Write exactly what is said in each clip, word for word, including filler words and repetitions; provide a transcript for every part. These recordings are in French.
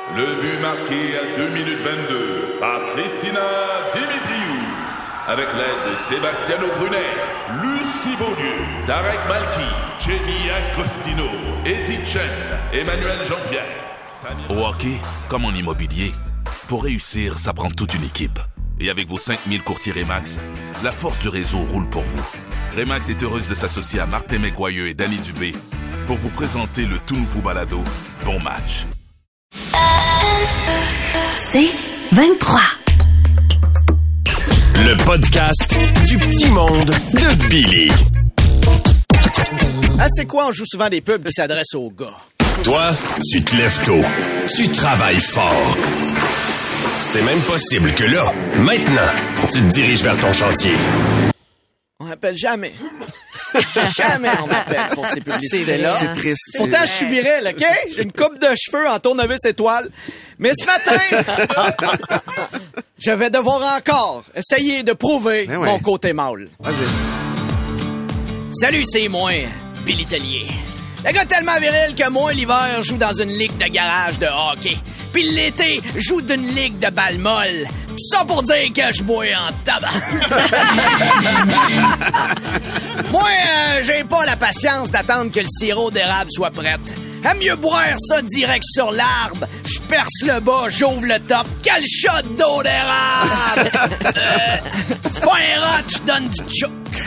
Le but marqué à deux minutes vingt-deux par Christina Dimitriou. Avec l'aide de Sebastiano Brunet, Lucie Beaulieu, Tarek Malki, Jenny Agostino, Eddie Chen, Emmanuel Jean-Pierre. Samir... Au hockey, comme en immobilier, pour réussir, ça prend toute une équipe. Et avec vos cinq mille courtiers Remax, la force du réseau roule pour vous. Remax est heureuse de s'associer à Martin McGuire et Danny Dubé pour vous présenter le tout nouveau balado Bon Match. C'est vingt-trois. Le podcast du petit monde de Billy. Ah, c'est quoi? On joue souvent des pubs qui s'adressent aux gars. Toi, tu te lèves tôt. Tu travailles fort. C'est même possible que là, maintenant, tu te diriges vers ton chantier. On m'appelle jamais. Jamais on m'appelle pour ces publicités-là. C'est triste. Pourtant, je suis viril, OK? J'ai une coupe de cheveux en tournevis étoile. Mais ce matin, je vais devoir encore essayer de prouver Ben ouais. mon côté mâle. Vas-y. Salut, c'est moi, Billy Tellier. Le gars tellement viril que moi, l'hiver, joue dans une ligue de garage de hockey. Puis l'été, joue d'une ligue de balle molle. Tout ça pour dire que je bois en tabac. Moi, euh, j'ai pas la patience d'attendre que le sirop d'érable soit prêt. Aime mieux boire ça direct sur l'arbre. Je perce le bas, j'ouvre le top. Quel shot d'eau d'érable! euh, c'est pas un rat, je donne du tchouk.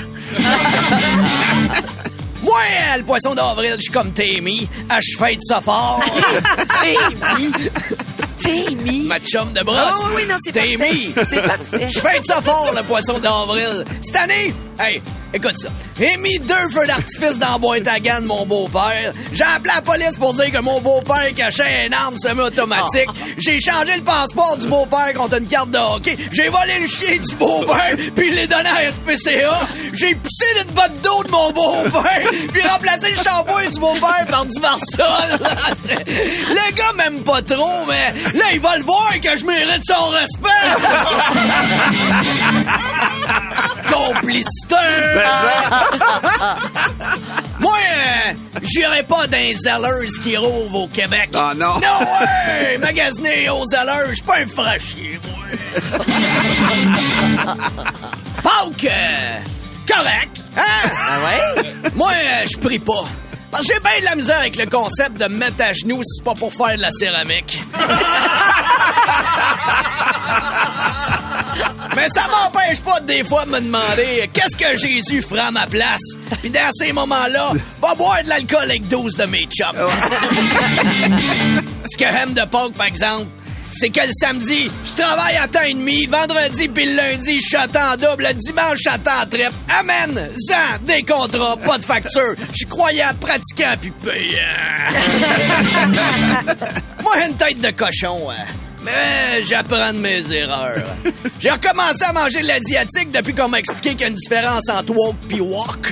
Moi, le poisson d'avril, je suis comme Tammy. Ah, je fête ça fort. Tammy. Tammy. Ma chum de brosse. Oh oui, non, c'est Tammy. parfait. C'est parfait. Je fête ça fort, le poisson d'avril. Cette année, hey, écoute ça. J'ai mis deux feux d'artifice dans la boîte à gants de mon beau-père. J'ai appelé la police pour dire que mon beau-père cachait une arme semi-automatique. J'ai changé le passeport du beau-père contre une carte de hockey. J'ai volé le chien du beau-père, puis je l'ai donné à S P C A. J'ai pissé d'une botte d'eau de mon beau-père, puis remplacé le shampoing du beau-père par du Marsol. Le gars m'aime pas trop, mais là, il va le voir que je mérite son respect. Complicité. Moi, euh, j'irai pas dans les Zellers qui rouvent au Québec. Ah non. Non, ouais, magasiner aux Zellers, je suis pas un fraîchier, moi. Pâques, euh, correct, hein? Ah ouais? Moi, euh, je prie pas. Parce que j'ai bien de la misère avec le concept de me mettre à genoux si c'est pas pour faire de la céramique. Mais ça m'empêche pas de des fois de me demander qu'est-ce que Jésus fera à ma place. Puis dans ces moments-là, va boire de l'alcool avec douze de mes chums. Ce que j'aime de Pâques, par exemple, c'est que le samedi, je travaille à temps et demi, vendredi puis le lundi, je suis à temps double, le dimanche, je suis à temps triple. Amen! Zan, des contrats, pas de facture. Je suis croyant, pratiquant puis payant. Moi, j'ai une tête de cochon, hein. Mais j'apprends de mes erreurs. J'ai recommencé à manger de l'asiatique depuis qu'on m'a expliqué qu'il y a une différence entre woke pis wok.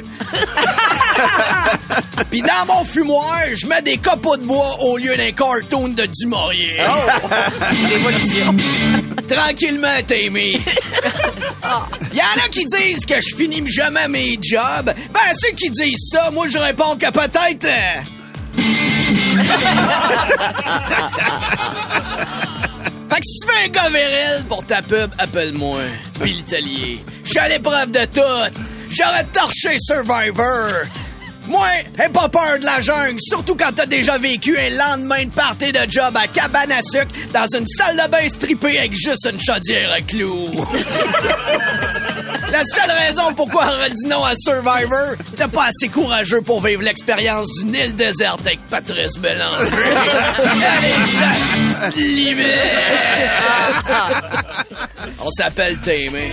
Pis dans mon fumoir, je mets des copeaux de bois au lieu d'un cartoon de Dumouriez. Oh! Révolution. Tranquillement, Tammy. Il y en a qui disent que je finis jamais mes jobs. Ben, ceux qui disent ça, moi, je réponds que peut-être... Euh... Fait que si tu veux un gars viril pour ta pub, appelle-moi Billy Tellier. Je suis à l'épreuve de tout. J'aurais torché Survivor. Moi, j'ai pas peur de la jungle, surtout quand t'as déjà vécu un lendemain de party de job à cabane à sucre dans une salle de bain strippée avec juste une chaudière à clous. La seule raison pourquoi on a dit non à Survivor, t'es pas assez courageux pour vivre l'expérience d'une île déserte avec Patrice Bélanger. Allez, ça se limite. On s'appelle Tammy.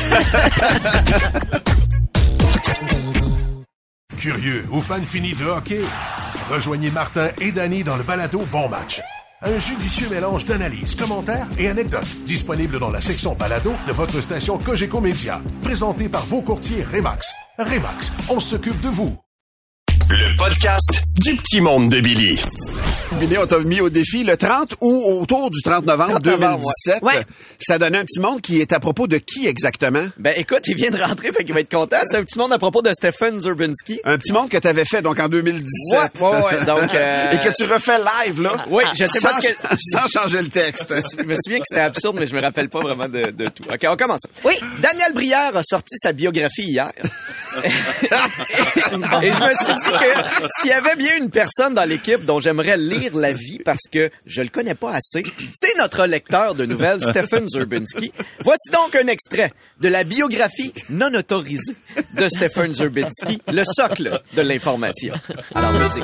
Curieux ou fan fini de hockey? Rejoignez Martin et Danny dans le balado Bon Match. Un judicieux mélange d'analyses, commentaires et anecdotes disponible dans la section balado de votre station Cogeco Média. Présenté par vos courtiers Remax. Remax, on s'occupe de vous. le podcast du petit monde de Billy. Billy, on t'a mis au défi le trente ou autour du trente novembre deux mille dix-sept. Ouais. Ouais. Ça donnait un petit monde qui est à propos de qui exactement? Ben écoute, il vient de rentrer, fait qu'il va être content. C'est un petit monde à propos de Stefan Zurbinski. Un petit monde que t'avais fait donc en deux mille dix-sept. Ouais, ouais, ouais. Donc, euh... Et que tu refais live, là. Oui, je sais sans, pas ce que... sans changer le texte. Je me souviens que c'était absurde, mais je me rappelle pas vraiment de, de tout. OK, on commence. Oui. Daniel Brière a sorti sa biographie hier. Et je me suis dit que s'il y avait bien une personne dans l'équipe dont j'aimerais lire la vie parce que je le connais pas assez, c'est notre lecteur de nouvelles, Stefan Zurbinski. Voici donc un extrait de la biographie non autorisée de Stefan Zurbinski, le socle de l'information. Alors, merci.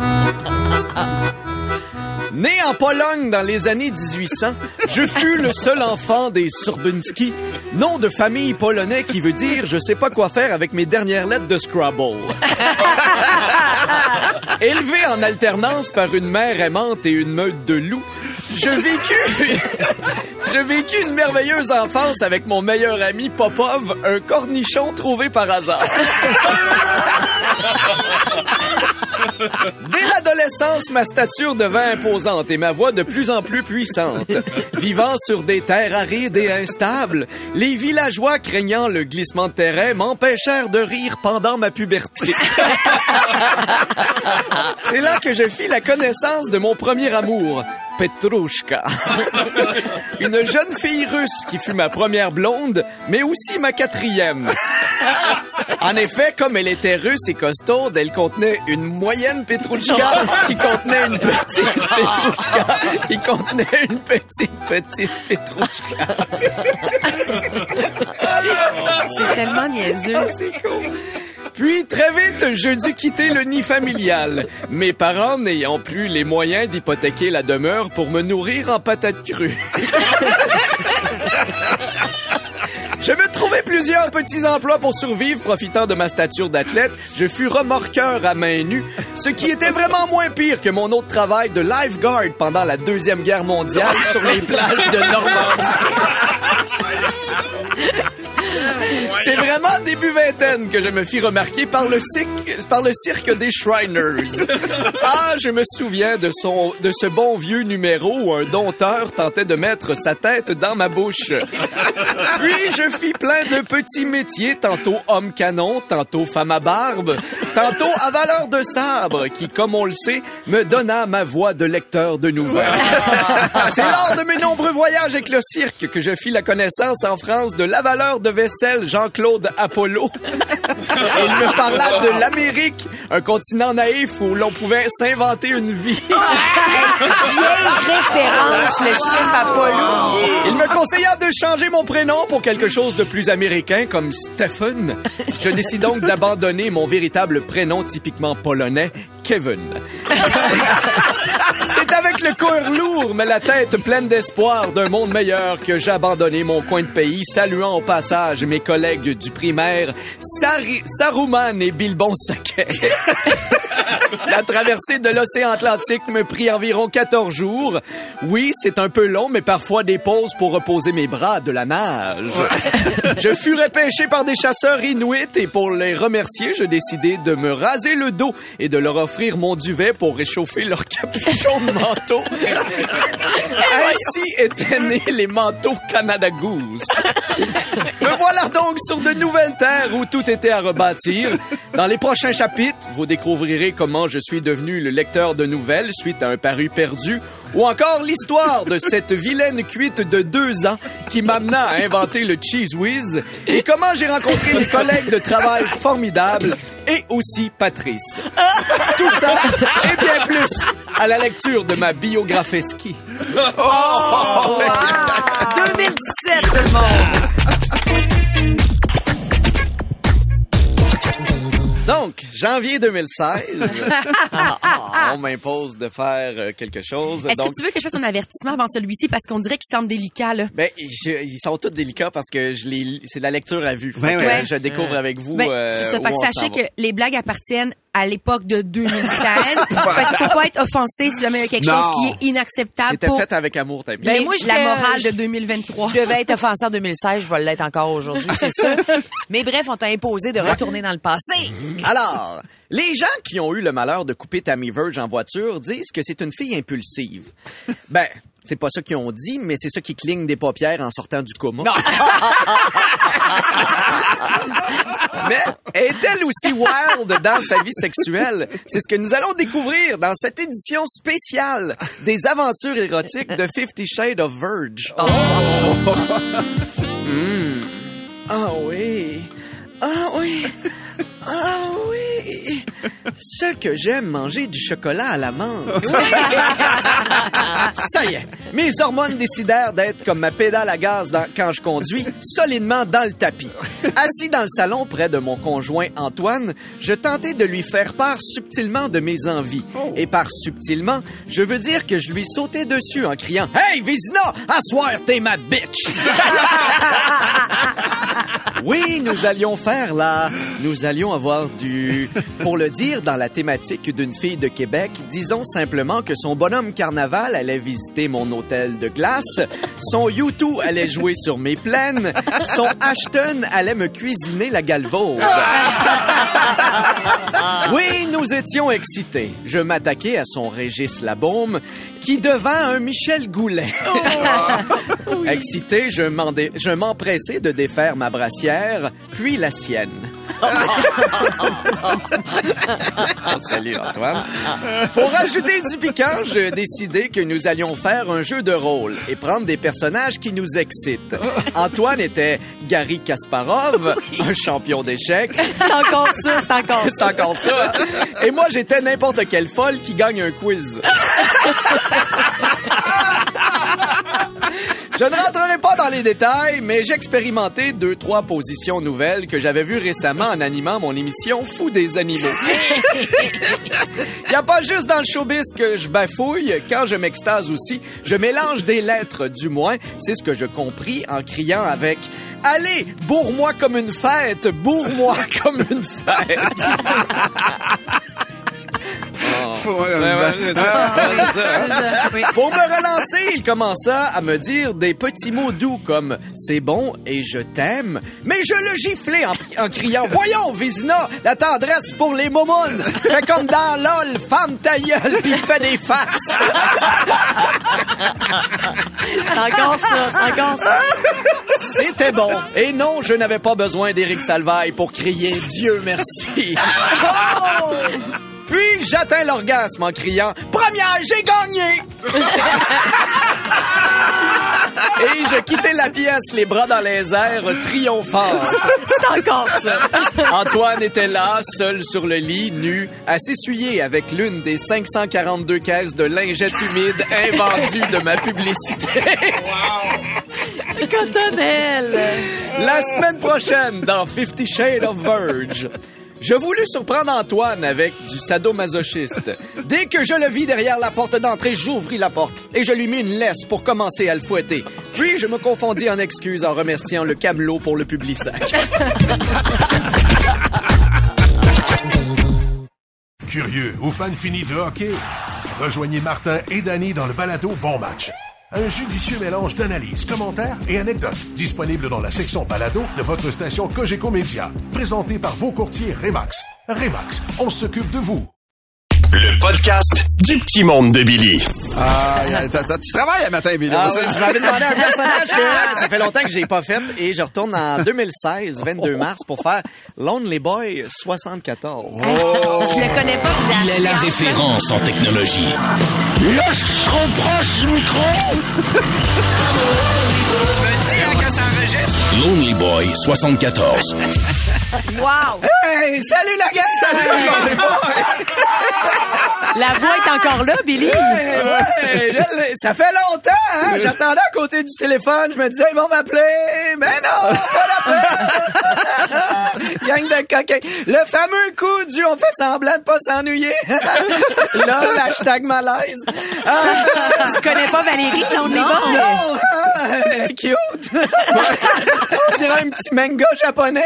Né en Pologne dans les années dix-huit cents, je fus le seul enfant des Zurbinski, nom de famille polonais qui veut dire je sais pas quoi faire avec mes dernières lettres de Scrabble. Élevé en alternance par une mère aimante et une meute de loups, je vécus, je vécus une merveilleuse enfance avec mon meilleur ami Popov, un cornichon trouvé par hasard. Dès l'adolescence, ma stature devint imposante et ma voix de plus en plus puissante. Vivant sur des terres arides et instables, les villageois craignant le glissement de terrain m'empêchèrent de rire pendant ma puberté. C'est là que je fis la connaissance de mon premier amour, Petrouchka. Une jeune fille russe qui fut ma première blonde, mais aussi ma quatrième. En effet, comme elle était russe et costaude, elle contenait une moyenne Petrouchka qui contenait une petite Petrouchka qui contenait une petite, petite Petrouchka. C'est tellement niaiseux. C'est cool. Puis, très vite, je dus quitter le nid familial, mes parents n'ayant plus les moyens d'hypothéquer la demeure pour me nourrir en patates crues. Je me trouvais plusieurs petits emplois pour survivre, profitant de ma stature d'athlète. Je fus remorqueur à main nue, ce qui était vraiment moins pire que mon autre travail de lifeguard pendant la Deuxième Guerre mondiale sur les plages de Normandie. C'est vraiment début vingtaine que je me fis remarquer par le cirque, par le cirque des Shriners. Ah, je me souviens de son, de ce bon vieux numéro où un dompteur tentait de mettre sa tête dans ma bouche. Puis je fis plein de petits métiers, tantôt homme canon, tantôt femme à barbe, tantôt avaleur de sabre, qui, comme on le sait, me donna ma voix de lecteur de nouvelles. C'est lors de mes nombreux voyages avec le cirque que je fis la connaissance en France de l'avaleur de vaisselle Jean-Claude Apollo. Et il me parla de l'Amérique, un continent naïf où l'on pouvait s'inventer une vie. Vieille référence, le chef Apollo. Il me conseilla de changer mon prénom pour quelque chose de plus américain, comme Stefan. Je décide donc d'abandonner mon véritable prénom typiquement polonais, Kevin. C'est avec le cœur lourd, mais la tête pleine d'espoir d'un monde meilleur que j'ai abandonné mon coin de pays, saluant au passage mes collègues du primaire, Sari- Saruman et Bilbon Saquet. La traversée de l'océan Atlantique me prit environ quatorze jours. Oui, c'est un peu long, mais parfois des pauses pour reposer mes bras de la nage. Je fus repêché par des chasseurs inuits et pour les remercier, je décidai de me raser le dos et de leur offrir mon duvet pour réchauffer leur capuchon de manteau. Ainsi étaient nés les manteaux Canada Goose. Me voilà donc sur de nouvelles terres où tout était à rebâtir. Dans les prochains chapitres, vous découvrirez comment je suis devenu le lecteur de nouvelles suite à un paru perdu, ou encore l'histoire de cette vilaine cuite de deux ans qui m'amena à inventer le Cheese Whiz, et comment j'ai rencontré des collègues de travail formidables, et aussi Patrice. Tout ça et bien plus à la lecture de ma biographie ski. Oh, wow. deux mille dix-sept, tout le monde. Donc, janvier deux mille seize, on m'impose de faire euh, quelque chose. Est-ce donc... que tu veux que je fasse un avertissement avant celui-ci parce qu'on dirait qu'il semble délicat, là? Ben, je, ils sont tous délicats parce que je les, c'est de la lecture à vue. Ben Fait ouais. que je découvre avec vous. Ben, euh, c'est ça. où Fait que on sachez s'en va. que les blagues appartiennent à l'époque de deux mille seize. Fait qu'il faut pas être offensé si jamais il y a quelque Non. chose qui est inacceptable C'était pour fait avec amour, t'as vu. les- Ben, moi, je la fais- morale je- de deux mille vingt-trois. Je devais être offensée en deux mille seize, je vais l'être encore aujourd'hui, c'est sûr. Mais bref, on t'a imposé de retourner dans le passé. Alors, les gens qui ont eu le malheur de couper Tammy Verge en voiture disent que c'est une fille impulsive. Ben, c'est pas ça qu'ils ont dit, mais c'est ça qui cligne des paupières en sortant du coma. Mais est-elle aussi wild dans sa vie sexuelle? C'est ce que nous allons découvrir dans cette édition spéciale des aventures érotiques de Fifty Shades of Verge. Oh! Mmh. Ah oui! Ah oui! Ah oui! Ce que j'aime manger du chocolat à la menthe. Ça y est, mes hormones décidèrent d'être comme ma pédale à gaz dans, quand je conduis, solidement dans le tapis. Assis dans le salon près de mon conjoint Antoine, je tentais de lui faire part subtilement de mes envies. Et par subtilement, je veux dire que je lui sautais dessus en criant « Hey, Vézina, à soir, t'es ma bitch! » Oui, nous allions faire là. Nous allions avoir du... Pour le dire dans la thématique d'une fille de Québec, disons simplement que son bonhomme carnaval allait visiter mon hôtel de glace, son U deux allait jouer sur mes plaines, son Ashton allait me cuisiner la galvaude. Oui, nous étions excités. Je m'attaquais à son Régis Labaume, qui devint un Michel Goulet. Oh. Excité, je, m'en-dé- je m'empressais de défaire ma brassière, puis la sienne. Salut Antoine. Pour ajouter du piquant, j'ai décidé que nous allions faire un jeu de rôle et prendre des personnages qui nous excitent. Antoine était Garry Kasparov, un champion d'échecs. C'est encore ça, c'est encore ça. C'est encore ça. Et moi, j'étais n'importe quelle folle qui gagne un quiz. Je ne rentrerai pas dans les détails, mais j'ai expérimenté deux, trois positions nouvelles que j'avais vues récemment en animant mon émission Fou des animaux. Il n'y a pas juste dans le showbiz que je bafouille. Quand je m'extase aussi, je mélange des lettres, du moins. C'est ce que je compris en criant avec « Allez, bourre-moi comme une fête, bourre-moi comme une fête! » Faut, euh, ben, ouais, c'est ça. C'est ça. Oui. Pour me relancer, il commença à me dire des petits mots doux comme « c'est bon et je t'aime », mais je le giflais en, en criant « Voyons, Vézina, la tendresse pour les momounes! Fais comme dans LOL, femme ta gueule, puis fais des faces! » C'est encore ça, c'est encore ça. C'était bon. Et non, je n'avais pas besoin d'Éric Salvaille pour crier « Dieu merci ». Oh! Puis, j'atteins l'orgasme en criant « Première, j'ai gagné! » Et je quittais la pièce, les bras dans les airs, triomphant. C'est encore ça. Antoine était là, seul sur le lit, nu, à s'essuyer avec l'une des cinq cent quarante-deux caisses de lingettes humides invendues de ma publicité. Wow! Cotonnelle! La semaine prochaine, dans Fifty Shades of Verge, je voulus surprendre Antoine avec du sadomasochiste. Dès que je le vis derrière la porte d'entrée, j'ouvris la porte et je lui mis une laisse pour commencer à le fouetter. Puis je me confondis en excuses en remerciant le camelot pour le Publisac. Curieux ou fan fini de hockey? Rejoignez Martin et Danny dans le balado Bon Match. Un judicieux mélange d'analyses, commentaires et anecdotes. Disponible dans la section balado de votre station Cogeco Média. Présenté par vos courtiers Remax. Remax, on s'occupe de vous. Le podcast du petit monde de Billy. Ah, t'as, t'as, tu travailles à matin, Billy. Ah oui, tu m'avais demandé un personnage que ça fait longtemps que j'ai pas fait et je retourne en deux mille seize, vingt-deux mars, pour faire Lonely Boy soixante-quatorze. Oh. Je le connais pas. Il est la référence en technologie. Là, je suis trop proche du micro. Tu me dis hein, quand ça enregistre? Lonely Boy soixante-quatorze. Wow! Hey, salut la gang! Salut Lonely Boy! La voix est encore là, Billy. Hey, ouais, je, ça fait longtemps, hein? J'attendais à côté du téléphone, je me disais, ils vont m'appeler. Mais non, pas l'appel. Gang de coquins. Le fameux coup du on fait semblant de pas s'ennuyer. Là, l'hashtag malaise. Ah, tu connais pas Valérie, Lonely Boy? Non, euh, cute. On dirait un petit manga japonais.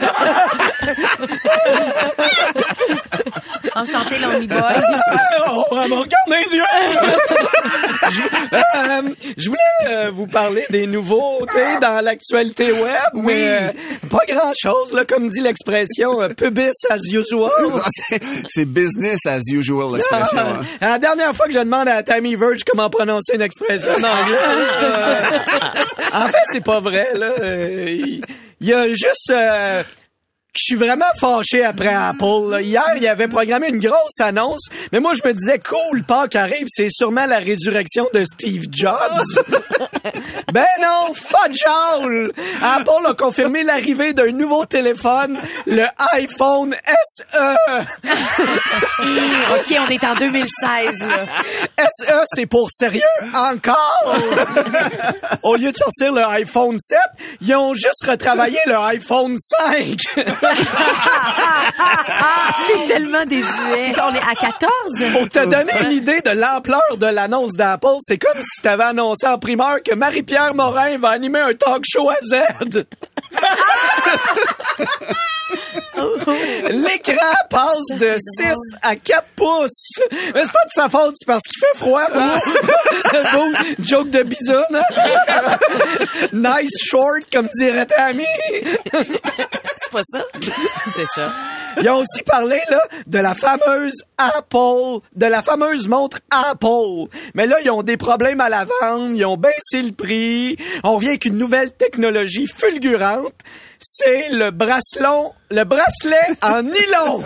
Enchanté, Lonely Boy. Oh, elle me regarde dans les yeux. je, euh, je voulais euh, vous parler des nouveautés dans l'actualité web, Oui. mais euh, pas grand-chose, là, comme dit l'expression euh, pubis as usual. C'est- C'est business as usual, l'expression. Ah, hein. la dernière fois que je demande à Tammy Verge comment prononcer une expression en anglais, euh, en fait, c'est pas vrai, là. Euh, Il il y a juste... euh, je suis vraiment fâché après Apple. Là. Hier, il avait programmé une grosse annonce, mais moi, je me disais, cool, Pâques arrive, c'est sûrement la résurrection de Steve Jobs. Ben non, fudgeall! Apple a confirmé l'arrivée d'un nouveau téléphone, le iPhone S E. OK, on est en deux mille seize, là. S E, c'est pour sérieux encore? Au lieu de sortir le iPhone sept, ils ont juste retravaillé le iPhone cinq. C'est tellement désuet. On est à quatorze? Pour te donner une idée de l'ampleur de l'annonce d'Apple, c'est comme si tu avais annoncé en primeur que Marie-Pierre Morin va animer un talk show à Z. L'écran passe Ça, de c'est drôle. six à quatre pouces. Mais c'est pas de sa faute, c'est parce qu'il fait froid. Bon, joke de bisoune. Hein? Nice short, comme dirait Tammy. C'est pas ça? C'est ça. Ils ont aussi parlé là de la fameuse Apple, de la fameuse montre Apple. Mais là, ils ont des problèmes à la vente, ils ont baissé le prix. On revient avec une nouvelle technologie fulgurante. C'est le bracelon, le bracelet en nylon.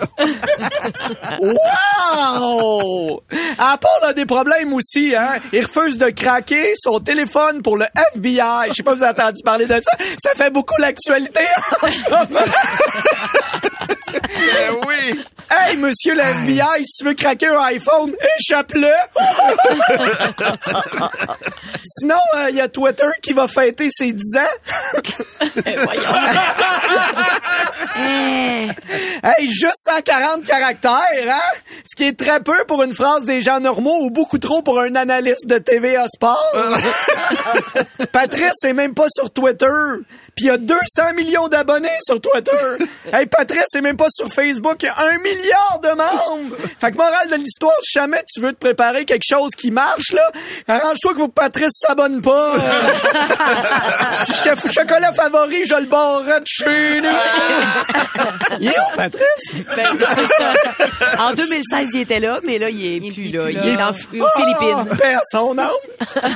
Wow! Apple a des problèmes aussi, hein. Il refuse de craquer son téléphone pour le F B I. Je sais pas si vous avez entendu parler de ça. Ça fait beaucoup l'actualité en ce moment. Eh oui! Hey, monsieur le F B I, si tu veux craquer un iPhone, échappe-le! Sinon, il euh, y a Twitter qui va fêter ses dix ans. Hey. Hey, juste cent quarante caractères, hein? Ce qui est très peu pour une phrase des gens normaux ou beaucoup trop pour un analyste de T V A Sport. Patrice, c'est même pas sur Twitter. Puis il y a deux cents millions d'abonnés sur Twitter. Hey, Patrice, c'est même pas sur Facebook. Il y a un milliard de membres. Fait que morale de l'histoire, si jamais tu veux te préparer quelque chose qui marche, là, arrange-toi que Patrice s'abonne pas. Si j'étais fou chocolat favori, je le barrerais de chez nous. Il est où, Patrice? Ben, c'est ça. En deux mille seize, il était là, mais là, il est Il est plus plus là. là. Il est en F- aux Philippines. Oh, paix à son âme.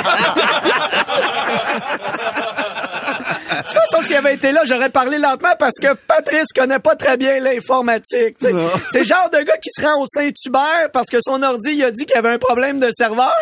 De toute façon, s'il avait été là, j'aurais parlé lentement parce que Patrice connaît pas très bien l'informatique. t'sais. C'est le genre de gars qui se rend au Saint-Hubert parce que son ordi, il a dit qu'il y avait un problème de serveur.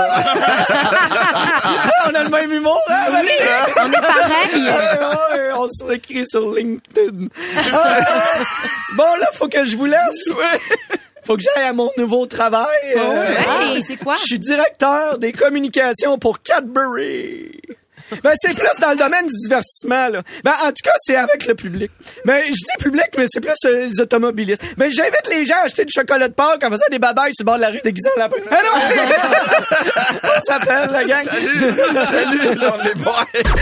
On a le même humour, hein, Valérie? On est pareil. Ouais, ouais, on se écrit sur LinkedIn. Ah, bon, là, faut que je vous laisse. Faut que j'aille à mon nouveau travail. Euh, Hey, c'est quoi? Je suis directeur des communications pour Cadbury. Ben, c'est plus dans le domaine du divertissement, là. Ben, en tout cas, c'est avec le public. Ben, je dis public, mais c'est plus euh, les automobilistes. Ben, j'invite les gens à acheter du chocolat de Pâques en faisant des babayes sur le bord de la rue déguisant en lapin. Ah non! On s'appelle, la gang. Salut! Salut, là, on est bon.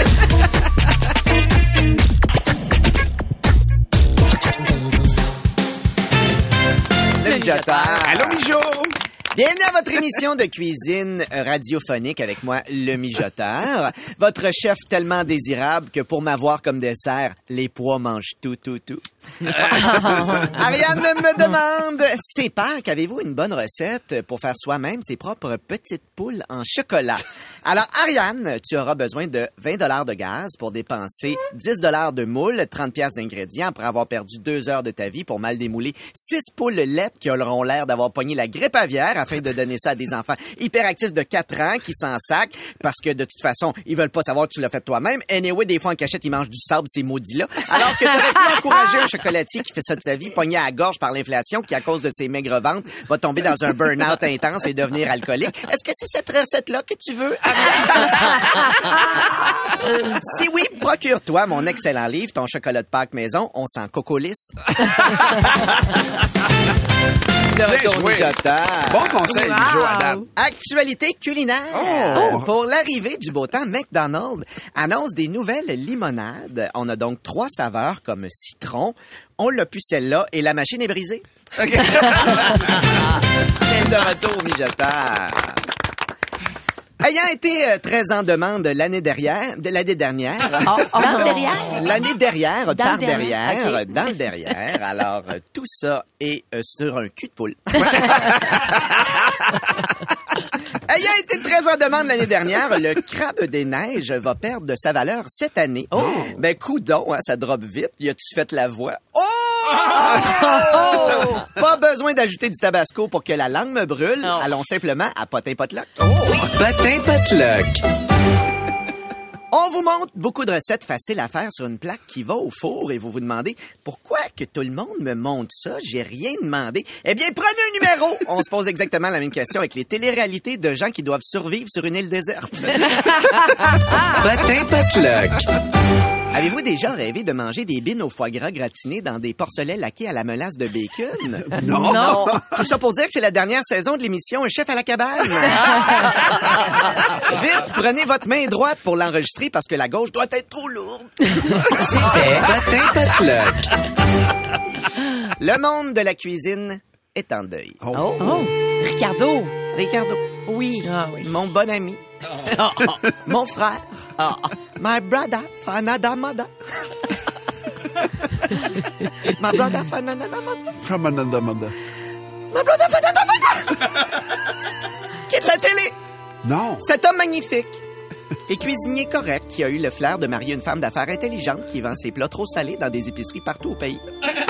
Le mijoteur. Allô, Mijo! Bienvenue à votre émission de cuisine radiophonique avec moi, le mijoteur. Votre chef tellement désirable que pour m'avoir comme dessert, les pois mangent tout, tout, tout. Ariane me demande, c'est Pâques, avez-vous une bonne recette pour faire soi-même ses propres petites poules en chocolat? Alors, Ariane, tu auras besoin de vingt dollars de gaz pour dépenser dix dollars de moule, trente piastres d'ingrédients après avoir perdu deux heures de ta vie pour mal démouler six poules laites qui auront l'air d'avoir pogné la grippe aviaire afin de donner ça à des enfants hyperactifs de quatre ans qui s'en sacent parce que de toute façon, ils veulent pas savoir que tu l'as fait toi-même. Anyway, des fois en cachette, ils mangent du sable, ces maudits-là. Alors que t'aurais pu encourager un chocolatier qui fait ça de sa vie, pogné à la gorge par l'inflation, qui à cause de ses maigres ventes, va tomber dans un burn-out intense et devenir alcoolique. Est-ce que c'est cette recette-là que tu veux, Ariane? Si oui, procure-toi mon excellent livre, Ton chocolat de Pâques maison, on s'en cocolisse. de retour joué. mijoteur. Bon conseil, Wow. Mijo, à date. Actualité culinaire. Oh. Pour l'arrivée du beau temps, McDonald's annonce des nouvelles limonades. On a donc trois saveurs comme citron. On l'a pu celle-là et la machine est brisée. OK. Celle de retour mijoteur. Ayant été euh, très en demande l'année dernière, de l'année dernière. Oh, oh, dans le derrière? L'année derrière, Dans par le derrière, derrière, ok. dans le derrière. Alors, euh, tout ça est euh, sur un cul de poule. Ayant été très en demande l'année dernière, le crabe des neiges va perdre de sa valeur cette année. Oh. Ben, coudon, hein, ça drop vite. Y a-tu fait la voix? Oh! Oh! Pas besoin d'ajouter du tabasco pour que la langue me brûle. Oh. Allons simplement à Potin Potluck. Oh! Potin Potluck. On vous montre beaucoup de recettes faciles à faire sur une plaque qui va au four et vous vous demandez pourquoi que tout le monde me montre ça, j'ai rien demandé. Eh bien, prenez un numéro. On se pose exactement la même question avec les téléréalités de gens qui doivent survivre sur une île déserte. Potin Potluck. Avez-vous déjà rêvé de manger des bines au foie gras gratinées dans des porcelets laqués à la melasse de bacon? Non. Non. Tout ça pour dire que c'est la dernière saison de l'émission Un chef à la cabane. Vite, prenez votre main droite pour l'enregistrer parce que la gauche doit être trop lourde. C'était Potin Potluck. Le monde de la cuisine est en deuil. Oh. Oh. Ricardo. Ricardo. Oui. Ah, oui. Mon bon ami. Mon frère. My brother, Fanada Mada. My brother, Fanada Mada. From another mother. My brother, Fanada Mada. Quitte la télé. Non. Cet homme magnifique et cuisinier correct qui a eu le flair de marier une femme d'affaires intelligente qui vend ses plats trop salés dans des épiceries partout au pays.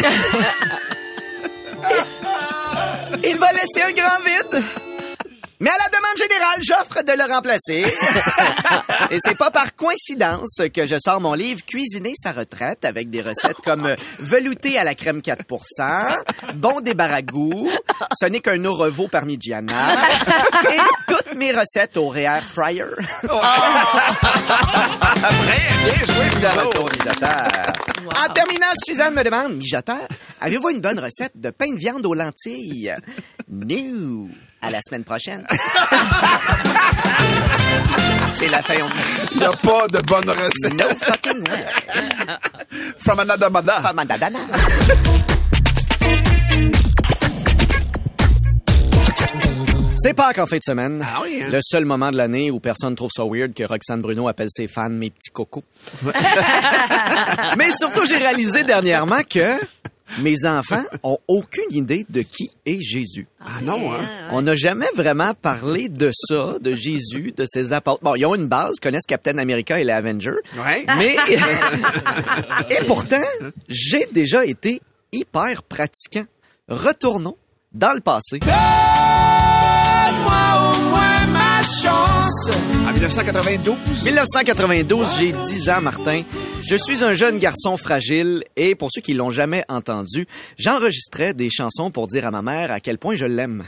Il va laisser un grand vide. Mais à la demande générale, j'offre de le remplacer. Et c'est pas par coïncidence que je sors mon livre Cuisiner sa retraite avec des recettes comme velouté à la crème quatre pour cent, bon débarragout, ce n'est qu'un au reveau parmigiana et toutes mes recettes au Réair Fryer. Après, bien joué, De Mijo. retour mijoteur. En terminant, Suzanne me demande, mijoteur, avez-vous une bonne recette de pain de viande aux lentilles? No. À la semaine prochaine. C'est la fin. Il n'y a pas de bonne recette. No fucking way. From another mother. Famadadana. C'est Pâques en fin de semaine. Ah oui, hein? Le seul moment de l'année où personne trouve ça weird que Roxane Bruno appelle ses fans mes petits cocos. Mais surtout, j'ai réalisé dernièrement que mes enfants ont aucune idée de qui est Jésus. Ah non, hein? On n'a jamais vraiment parlé de ça, de Jésus, de ses apôtres. Bon, ils ont une base, connaissent Captain America et les Avengers. Ouais. Mais, et pourtant, j'ai déjà été hyper pratiquant. Retournons dans le passé. En dix-neuf cent quatre-vingt-douze. dix-neuf cent quatre-vingt-douze, j'ai dix ans, Martin. Je suis un jeune garçon fragile et pour ceux qui l'ont jamais entendu, j'enregistrais des chansons pour dire à ma mère à quel point je l'aime.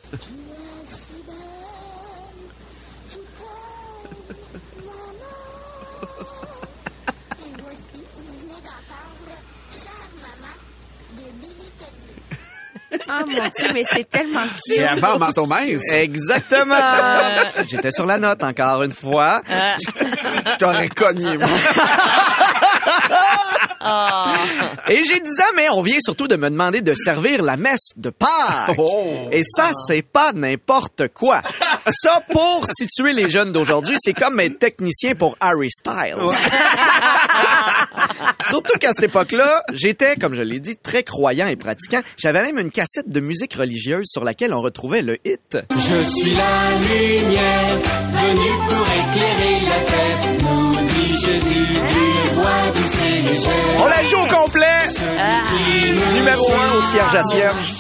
Ah, mon Dieu, mais c'est tellement C'est cute. avant Manteau mince. Exactement! J'étais sur la note encore une fois. Je t'aurais cogné, moi. Et j'ai dix ans, mais on vient surtout de me demander de servir la messe de Pâques. Oh. Et ça, c'est pas n'importe quoi. Ça, pour situer les jeunes d'aujourd'hui, c'est comme être technicien pour Harry Styles. Surtout qu'à cette époque-là, j'étais, comme je l'ai dit, très croyant et pratiquant. J'avais même une cassette de musique religieuse sur laquelle on retrouvait le hit. Je suis la lumière, venue pour éclairer la terre, nous dit Jésus, du roi du Seigneur. On la joue au complet! Numéro un au cierge à cierge.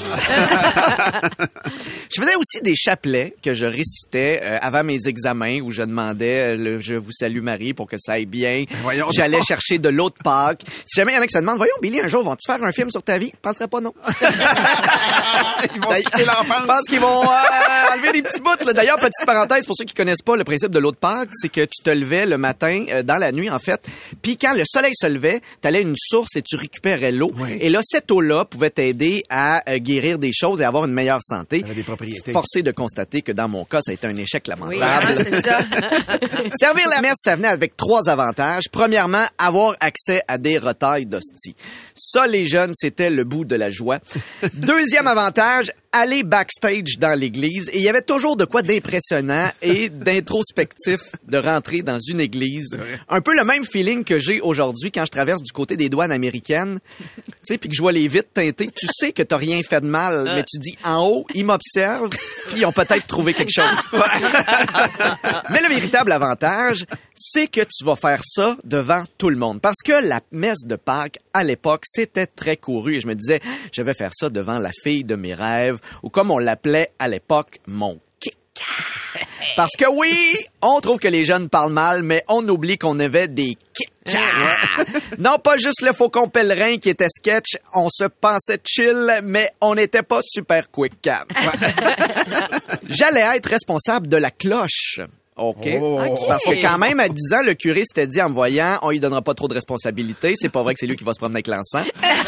Je faisais aussi des chapelets que je récitais euh, avant mes examens où je demandais euh, le « Je vous salue Marie » pour que ça aille bien. Voyons J'allais donc. chercher de l'eau de Pâques. Si jamais il y en a qui se demandent « Voyons, Billy, un jour, vont-tu faire un film sur ta vie? » Je penserais pas non. Ils vont se quitter l'enfance. Je pense qu'ils vont euh, enlever des petits bouts. Là. D'ailleurs, petite parenthèse, pour ceux qui connaissent pas le principe de l'eau de Pâques, c'est que tu te levais le matin, euh, dans la nuit en fait, puis quand le soleil se levait, t'allais à une source et tu récupérais l'eau. Oui. Et là, cette eau-là, là pouvait t'aider à euh, guérir des choses et avoir une meilleure santé. Ça avait des propriétés. Forcé de constater que dans mon cas, ça a été un échec lamentable. Oui, hein, c'est ça. Servir la messe, ça venait avec trois avantages. Premièrement, avoir accès à des retailles d'hosties. Ça, les jeunes, c'était le bout de la joie. Deuxième avantage, aller backstage dans l'église. Et il y avait toujours de quoi d'impressionnant et d'introspectif de rentrer dans une église. Un peu le même feeling que j'ai aujourd'hui quand je traverse du côté des douanes américaines. Tu sais, puis que je vois les vitres teintées. Tu sais que t'as rien fait de mal, mais tu dis en haut, ils m'observent, puis ils ont peut-être trouvé quelque chose. Mais le véritable avantage, c'est que tu vas faire ça devant tout le monde. Parce que la messe de Pâques, à l'époque, c'était très couru. Et je me disais, je vais faire ça devant la fille de mes rêves, ou comme on l'appelait à l'époque, mon kick. Parce que oui, on trouve que les jeunes parlent mal, mais on oublie qu'on avait des kicks. Non, pas juste le faucon pèlerin qui était sketch, on se pensait chill, mais on n'était pas super quick. J'allais être responsable de la cloche. OK. Oh. Parce que quand même, à dix ans, le curé s'était dit en me voyant, on lui donnera pas trop de responsabilités. C'est pas vrai que c'est lui qui va se promener avec l'encens.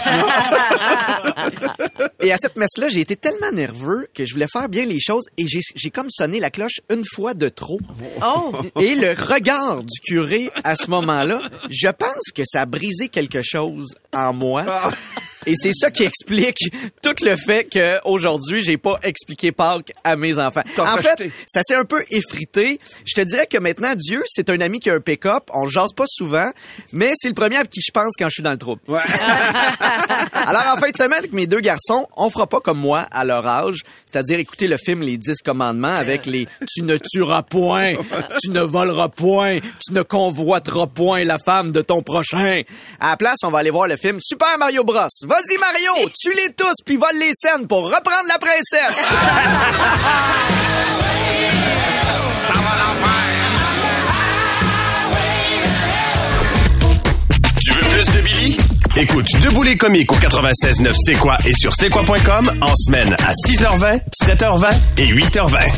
Et à cette messe-là, j'ai été tellement nerveux que je voulais faire bien les choses et j'ai, j'ai comme sonné la cloche une fois de trop. Oh! Et le regard du curé à ce moment-là, je pense que ça a brisé quelque chose en moi. Et c'est ça qui explique tout le fait qu'aujourd'hui, j'ai pas expliqué Pâques à mes enfants. T'as En racheté. fait, ça s'est un peu effrité. Je te dirais que maintenant, Dieu, c'est un ami qui a un pick-up. On le jase pas souvent, mais c'est le premier à qui je pense quand je suis dans le trouble. Ouais. Alors, en fin de semaine, avec mes deux garçons, on fera pas comme moi à leur âge, c'est-à-dire écouter le film Les Dix Commandements avec les « Tu ne tueras point, tu ne voleras point, tu ne convoiteras point la femme de ton prochain ». À la place, on va aller voir le film Super Mario Bros. Vas-y, Mario, tue-les tous puis vole les scènes pour reprendre la princesse. Tu veux plus de Billy? Écoute Debout les comiques au quatre-vingt-seize neuf C'est quoi et sur c'est quoi point com en semaine à six heures vingt, sept heures vingt et huit heures vingt.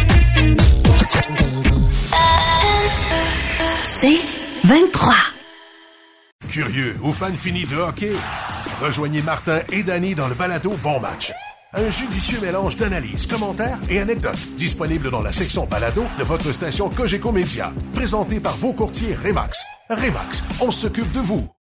C'est vingt-trois. Curieux ou fan fini de hockey? Rejoignez Martin et Danny dans le balado Bon Match. Un judicieux mélange d'analyses, commentaires et anecdotes disponible dans la section balado de votre station Cogeco Média. Présenté par vos courtiers Remax. Remax, on s'occupe de vous.